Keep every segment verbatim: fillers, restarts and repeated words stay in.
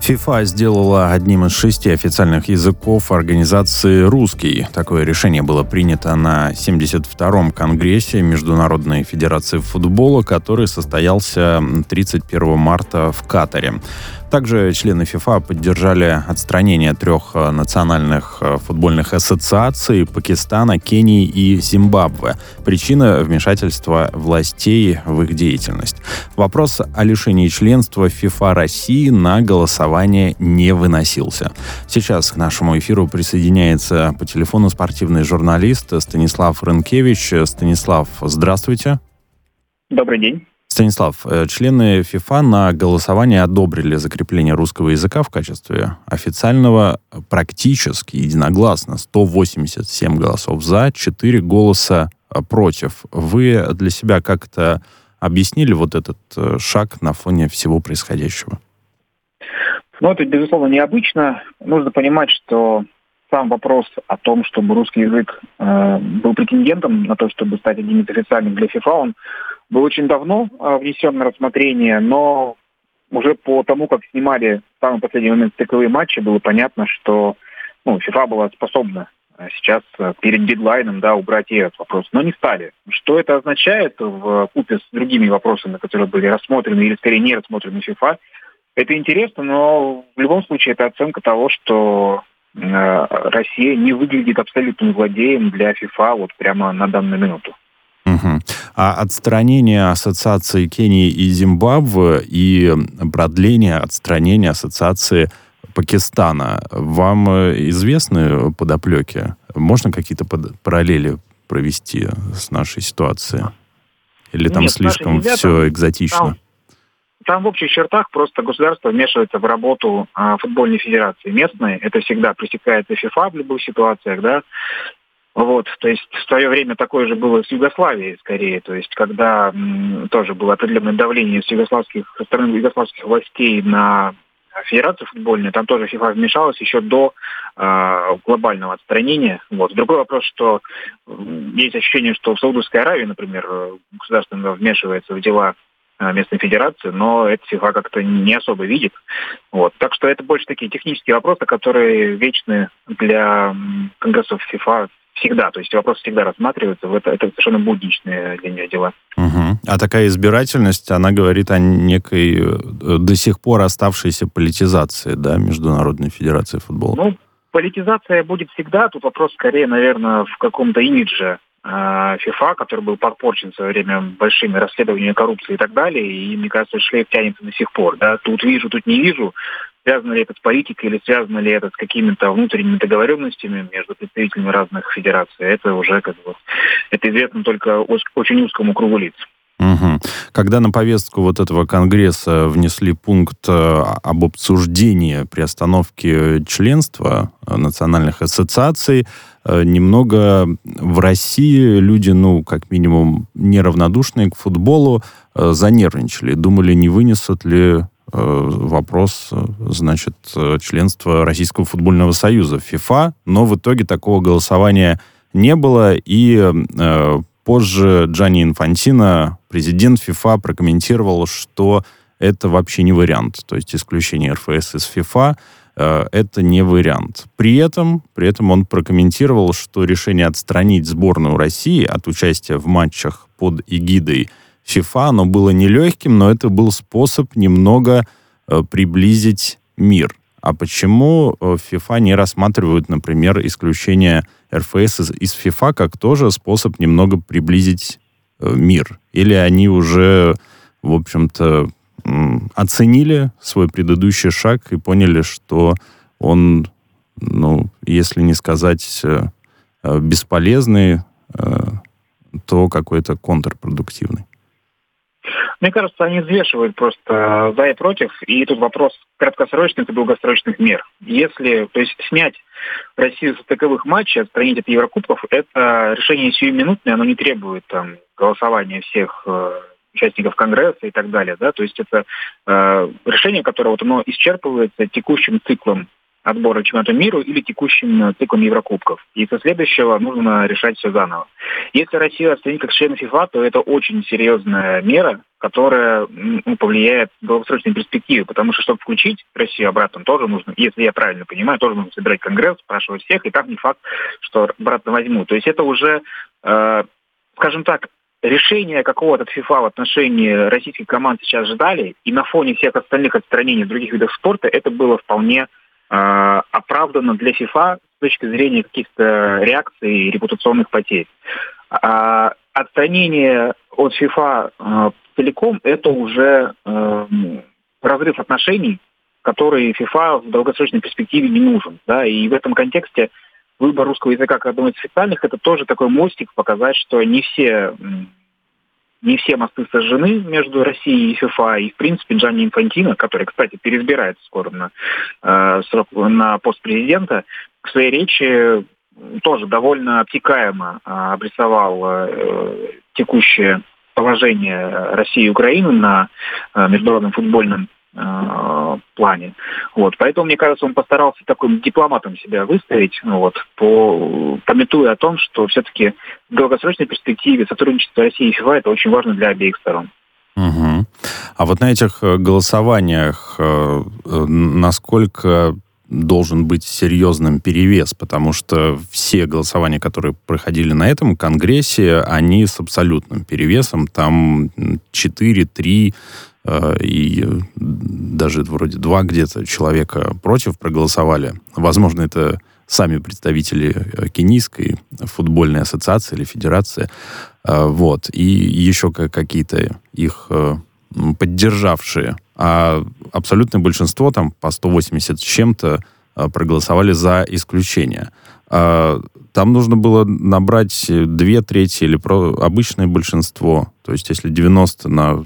ФИФА сделала одним из шести официальных языков организации русский. Такое решение было принято на семьдесят втором Конгрессе Международной Федерации футбола, который состоялся тридцать первого марта в Катаре. Также члены ФИФА поддержали отстранение трех национальных футбольных ассоциаций Пакистана, Кении и Зимбабве. Причина — вмешательства властей в их деятельность. Вопрос о лишении членства ФИФА России на голосование не выносился. Сейчас к нашему эфиру присоединяется по телефону спортивный журналист Станислав Рынкевич. Станислав, здравствуйте. Добрый день. Станислав, члены ФИФА на голосование одобрили закрепление русского языка в качестве официального практически единогласно. сто восемьдесят семь голосов за, четыре голоса против. Вы для себя как-то объяснили вот этот шаг на фоне всего происходящего? Ну, это, безусловно, необычно. Нужно понимать, что сам вопрос о том, чтобы русский язык э, был претендентом на то, чтобы стать одним из официальных для ФИФА, он был очень давно э, внесен на рассмотрение, но уже по тому, как снимали в самый последний момент стыковые матчи, было понятно, что ну, ФИФА была способна сейчас э, перед дедлайном да, убрать и этот вопрос, но не стали. Что это означает в купе с другими вопросами, которые были рассмотрены или скорее не рассмотрены ФИФА, это интересно, но в любом случае это оценка того, что э, Россия не выглядит абсолютным злодеем для ФИФА вот прямо на данную минуту. Угу. А отстранение ассоциации Кении и Зимбабве и продление отстранения ассоциации Пакистана, вам известны подоплеки? Можно какие-то под... параллели провести с нашей ситуацией? Или там Нет, слишком ребята, все экзотично? Там, там в общих чертах просто государство вмешивается в работу а, футбольной федерации местной. Это всегда пресекается ФИФА в любых ситуациях, да. Вот, то есть в свое время такое же было с Югославией, скорее, то есть когда м, тоже было определенное давление с югославских, со стороны югославских властей на федерацию футбольную, там тоже ФИФА вмешалась еще до э, глобального отстранения. Вот. Другой вопрос, что э, есть ощущение, что в Саудовской Аравии, например, государство вмешивается в дела местной федерации, но это ФИФА как-то не особо видит. Вот. Так что это больше такие технические вопросы, которые вечны для конгрессов ФИФА всегда. То есть вопросы всегда рассматриваются. Это, это совершенно будничные для нее дела. Угу. А такая избирательность, она говорит о некой до сих пор оставшейся политизации, да, Международной Федерации футбола? Ну, политизация будет всегда. Тут вопрос скорее, наверное, в каком-то имидже ФИФА, который был подпорчен в свое время большими расследованиями коррупции и так далее, и, мне кажется, шлейф тянется до сих пор. Да? Тут вижу, тут не вижу. Связано ли это с политикой или связано ли это с какими-то внутренними договоренностями между представителями разных федераций, это уже как бы это известно только очень узкому кругу лиц. Угу. Когда на повестку вот этого конгресса внесли пункт об обсуждении приостановки членства национальных ассоциаций, немного в России люди, ну, как минимум, неравнодушные к футболу, занервничали, думали, не вынесут ли вопрос, значит, членства Российского футбольного союза в ФИФА, но в итоге такого голосования не было, и э, позже Джанни Инфантино, президент ФИФА, прокомментировал, что это вообще не вариант, то есть исключение эр эф эс из ФИФА э, это не вариант. При этом, при этом он прокомментировал, что решение отстранить сборную России от участия в матчах под эгидой ФИФА, оно было нелегким, но это был способ немного э, приблизить мир. А почему в ФИФА не рассматривают, например, исключение эр эф эс из, из ФИФА как тоже способ немного приблизить э, мир? Или они уже, в общем-то, м, оценили свой предыдущий шаг и поняли, что он, ну, если не сказать э, бесполезный, э, то какой-то контрпродуктивный? Мне кажется, они взвешивают просто за и против, и тут вопрос краткосрочных и долгосрочных мер. Если, то есть снять Россию со стыковых матчей, отстранить от Еврокубков, это решение сиюминутное, оно не требует там голосования всех э, участников Конгресса и так далее, да, то есть это э, решение, которое вот оно исчерпывается текущим циклом отбора к чемпионату мира или текущим циклом Еврокубков. И со следующего нужно решать все заново. Если Россию отстранить как члена ФИФА, то это очень серьезная мера, которая ну, повлияет в долгосрочной перспективе, потому что, чтобы включить Россию обратно, тоже нужно, если я правильно понимаю, тоже нужно собирать конгресс, спрашивать всех, и там не факт, что обратно возьмут. То есть это уже, э, скажем так, решение какого-то от ФИФА в отношении российских команд сейчас ждали, и на фоне всех остальных отстранений в других видах спорта это было вполне э, оправдано для ФИФА с точки зрения каких-то реакций и репутационных потерь. А отстранение от ФИФА э, целиком это уже э, разрыв отношений, который ФИФА в долгосрочной перспективе не нужен. Да? И в этом контексте выбор русского языка как одного из официальных это тоже такой мостик показать, что не все, не все мосты сожжены между Россией и ФИФА. И, в принципе, Джанни Инфантино, который, кстати, переизбирается скоро на, э, срок, на пост президента, в своей речи тоже довольно обтекаемо э, обрисовал э, текущее положение России и Украины на э, международном футбольном э, плане. Вот. Поэтому, мне кажется, он постарался таким дипломатом себя выставить, вот, по, памятуя о том, что все-таки в долгосрочной перспективе сотрудничество России и ФИФА это очень важно для обеих сторон. Угу. А вот на этих голосованиях э, насколько должен быть серьезным перевес, потому что все голосования, которые проходили на этом конгрессе, они с абсолютным перевесом, там четыре, три э, и даже вроде два где-то человека против проголосовали. Возможно, это сами представители Кенийской футбольной ассоциации или федерации, э, вот, и еще какие-то их э, поддержавшие. А абсолютное большинство, там, по сто восемьдесят с чем-то, проголосовали за исключение. Там нужно было набрать две трети или обычное большинство. То есть, если девяносто на,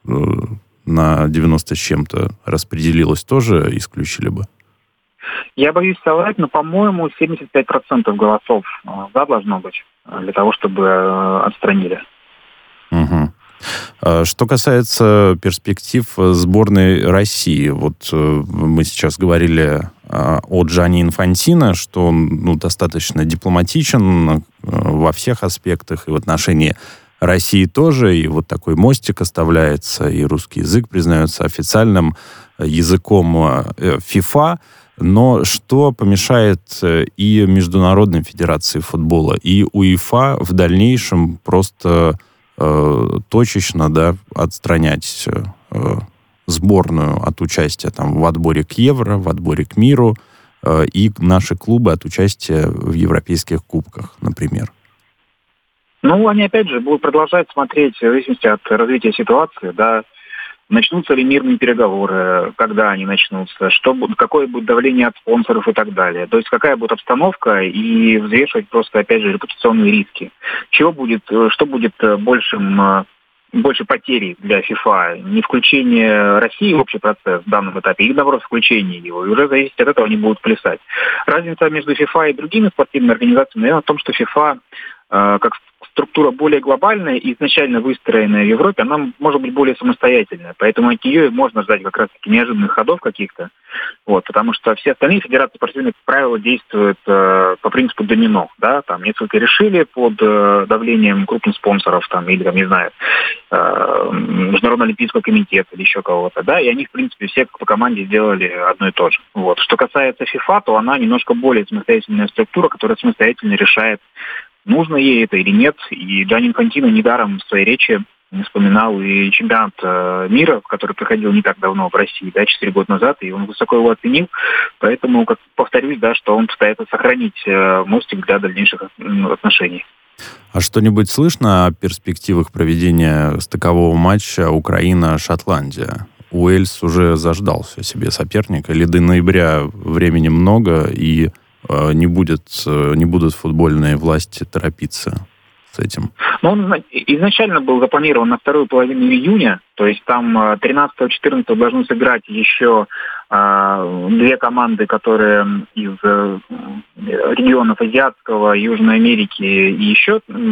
на девяносто с чем-то распределилось, тоже исключили бы? Я боюсь соврать, но, по-моему, семьдесят пять процентов голосов да, должно быть для того, чтобы отстранили. Угу. Что касается перспектив сборной России, вот мы сейчас говорили о Джанни Инфантино, что он ну, достаточно дипломатичен во всех аспектах, и в отношении России тоже, и вот такой мостик оставляется, и русский язык признается официальным языком ФИФА. Но что помешает и Международной федерации футбола, и УЕФА в дальнейшем просто точечно, да, отстранять э, сборную от участия там, в отборе к Евро, в отборе к миру э, и наши клубы от участия в европейских кубках, например? Ну, они, опять же, будут продолжать смотреть в зависимости от развития ситуации, да, начнутся ли мирные переговоры, когда они начнутся, что, какое будет давление от спонсоров и так далее. То есть какая будет обстановка и взвешивать просто, опять же, репутационные риски. Чего будет, что будет большим, больше потерей для ФИФА? Не включение России в общий процесс в данном этапе, или, наоборот, включение его. И уже зависит от этого они будут плясать. Разница между ФИФА и другими спортивными организациями, наверное, в том, что ФИФА как структура более глобальная и изначально выстроенная в Европе, она может быть более самостоятельная. Поэтому от нее можно ждать как раз-таки неожиданных ходов каких-то. Вот, потому что все остальные федерации спортивных, как правило, действуют э, по принципу домино. Да? Там несколько решили под э, давлением крупных спонсоров там, или, там, не знаю, э, Международного олимпийского комитета или еще кого-то. Да? И они, в принципе, все по команде сделали одно и то же. Вот. Что касается ФИФА, то она немножко более самостоятельная структура, которая самостоятельно решает, нужно ей это или нет. И Джанни Инфантино недаром в своей речи вспоминал и чемпионат э, мира, который проходил не так давно в России, да, четыре года назад, и он высоко его оценил. Поэтому, как повторюсь, да, что он пытается сохранить э, мостик для дальнейших отношений. А что-нибудь слышно о перспективах проведения стыкового матча Украина-Шотландия? Уэльс уже заждался себе соперника, или до ноября времени много, и э, не, будет, э, не будут футбольные власти торопиться с этим? Ну, он изначально был запланирован на вторую половину июня, то есть там тринадцатого-четырнадцатого должны сыграть еще э, две команды, которые из э, регионов Азиатского, Южной Америки и еще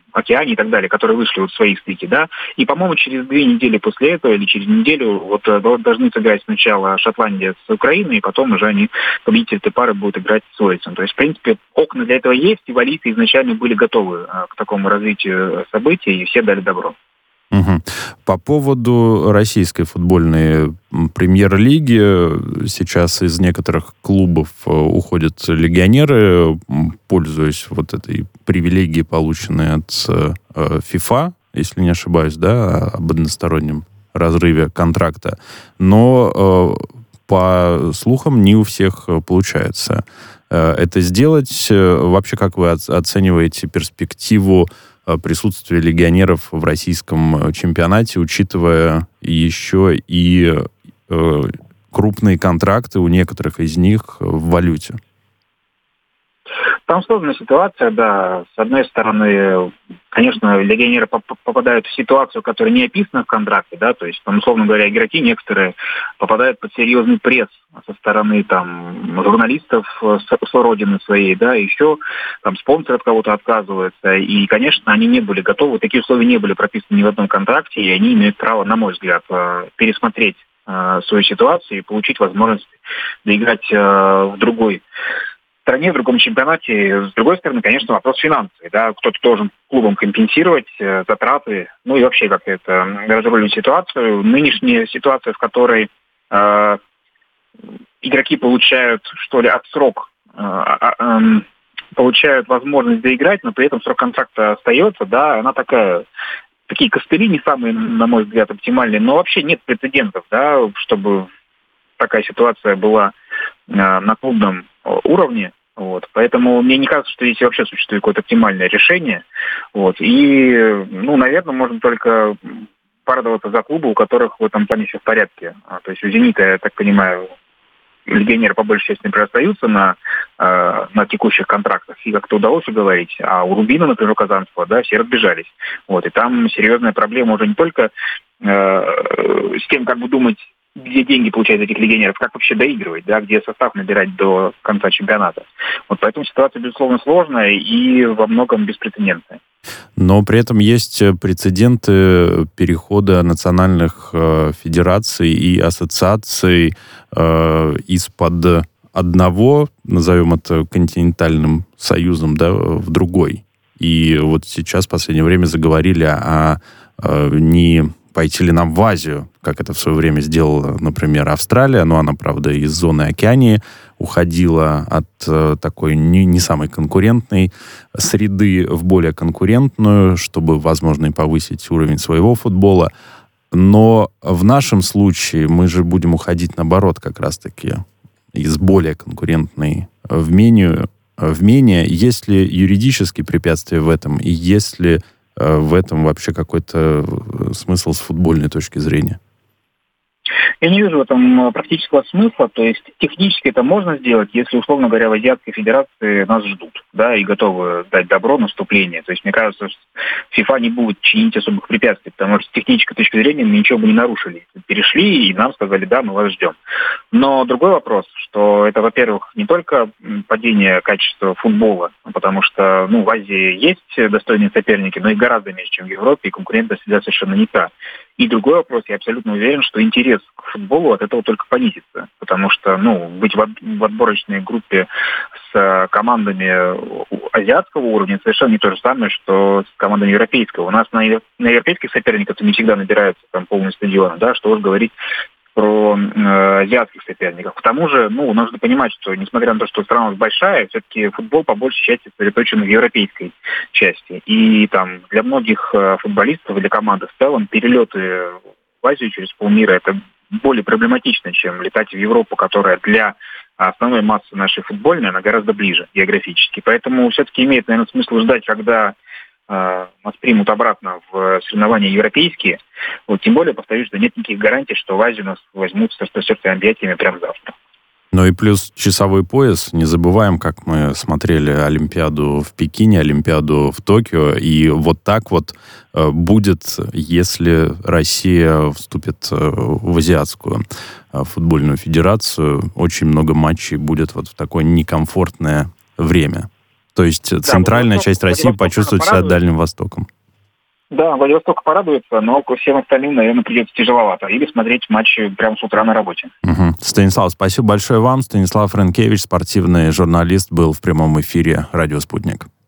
Океане и так далее, которые вышли вот в свои стыки, да. И, по-моему, через две недели после этого или через неделю вот должны сыграть сначала Шотландия с Украиной, и потом уже они, победители этой пары, будут играть с Уэльсом. То есть, в принципе, окна для этого есть, и валлийцы изначально были готовы к такому развитию событий, и все дали добро. Угу. По поводу российской футбольной премьер-лиги, сейчас из некоторых клубов уходят легионеры, пользуясь вот этой привилегией, полученной от ФИФА, если не ошибаюсь, да, об одностороннем разрыве контракта. Но по слухам не у всех получается это сделать. Вообще, как вы оцениваете перспективу присутствие легионеров в российском чемпионате, учитывая еще и э, крупные контракты у некоторых из них в валюте? Там сложная ситуация, да. С одной стороны, конечно, легионеры попадают в ситуацию, которая не описана в контракте, да, то есть, там, условно говоря, игроки некоторые попадают под серьезный пресс со стороны там журналистов с, с родины своей, да, еще там спонсоры от кого-то отказываются, и, конечно, они не были готовы, такие условия не были прописаны ни в одном контракте, и они имеют право, на мой взгляд, пересмотреть свою ситуацию и получить возможность доиграть в другой стране, в другом чемпионате. С другой стороны, конечно, вопрос финансовый. Да? Кто-то должен клубам компенсировать э, затраты, ну и вообще как это разрулить ситуацию. Нынешняя ситуация, в которой э, игроки получают, что ли, отсрок, э, э, э, получают возможность доиграть, но при этом срок контракта остается, да, она такая... Такие костыли не самые, на мой взгляд, оптимальные, но вообще нет прецедентов, да, чтобы такая ситуация была э, на клубном уровне. Вот. Поэтому мне не кажется, что здесь вообще существует какое-то оптимальное решение. Вот. И, ну, наверное, можно только порадоваться за клубы, у которых в этом плане все в порядке. А, то есть у «Зенита», я так понимаю, легионеры по большей части, например, остаются на, э, на текущих контрактах, и как-то удалось уговорить. А у «Рубина», например, у Казанского, да, все разбежались. Вот. И там серьезная проблема уже не только э, с тем, как бы думать, где деньги получают этих легионеров, как вообще доигрывать, да, где состав набирать до конца чемпионата. Вот поэтому ситуация, безусловно, сложная и во многом беспрецедентная. Но при этом есть прецеденты перехода национальных э, федераций и ассоциаций э, из-под одного, назовем это континентальным союзом, да, в другой. И вот сейчас в последнее время заговорили о, о не пойти ли нам в Азию, как это в свое время сделала, например, Австралия, но она, правда, из зоны Океании уходила от э, такой не, не самой конкурентной среды в более конкурентную, чтобы, возможно, и повысить уровень своего футбола. Но в нашем случае мы же будем уходить, наоборот, как раз-таки из более конкурентной в менее, в менее. Есть ли юридические препятствия в этом, и есть ли в этом вообще какой-то смысл с футбольной точки зрения? Я не вижу в этом практического смысла. То есть технически это можно сделать, если, условно говоря, в Азиатской Федерации нас ждут, да, и готовы дать добро на вступление. То есть мне кажется, что ФИФА не будет чинить особых препятствий, потому что с технической точки зрения мы ничего бы не нарушили. Перешли, и нам сказали, да, мы вас ждем. Но другой вопрос, что это, во-первых, не только падение качества футбола, потому что, ну, в Азии есть достойные соперники, но их гораздо меньше, чем в Европе, и конкурентность всегда совершенно не та. И другой вопрос, я абсолютно уверен, что интерес к футболу от этого только понизится, потому что, ну, быть в отборочной группе с командами азиатского уровня совершенно не то же самое, что с командами европейского. У нас на, на европейских соперников не всегда набираются там полный стадион, да, что уж говорить про э, азиатских соперников. К тому же, ну, нужно понимать, что, несмотря на то, что страна большая, все-таки футбол по большей части сосредоточен в европейской части. И там для многих э, футболистов или команды в целом перелеты в Азию через полмира — это более проблематично, чем летать в Европу, которая для основной массы нашей футбольной, она гораздо ближе географически. Поэтому все-таки имеет, наверное, смысл ждать, когда нас примут обратно в соревнования европейские. Вот, тем более, повторюсь, что нет никаких гарантий, что в Азию нас возьмут с распростертыми объятиями прямо завтра. Ну и плюс часовой пояс. Не забываем, как мы смотрели Олимпиаду в Пекине, Олимпиаду в Токио. И вот так вот э, будет, если Россия вступит э, в Азиатскую э, футбольную федерацию. Очень много матчей будет вот в такое некомфортное время. То есть да, центральная Владивосток, часть России Владивосток почувствует себя Дальним Востоком. Да, Владивосток порадуется, но всем остальным, наверное, придется тяжеловато. Или смотреть матчи прямо с утра на работе. Угу. Станислав, спасибо большое вам. Станислав Рынкевич, спортивный журналист, был в прямом эфире «Радио Спутник».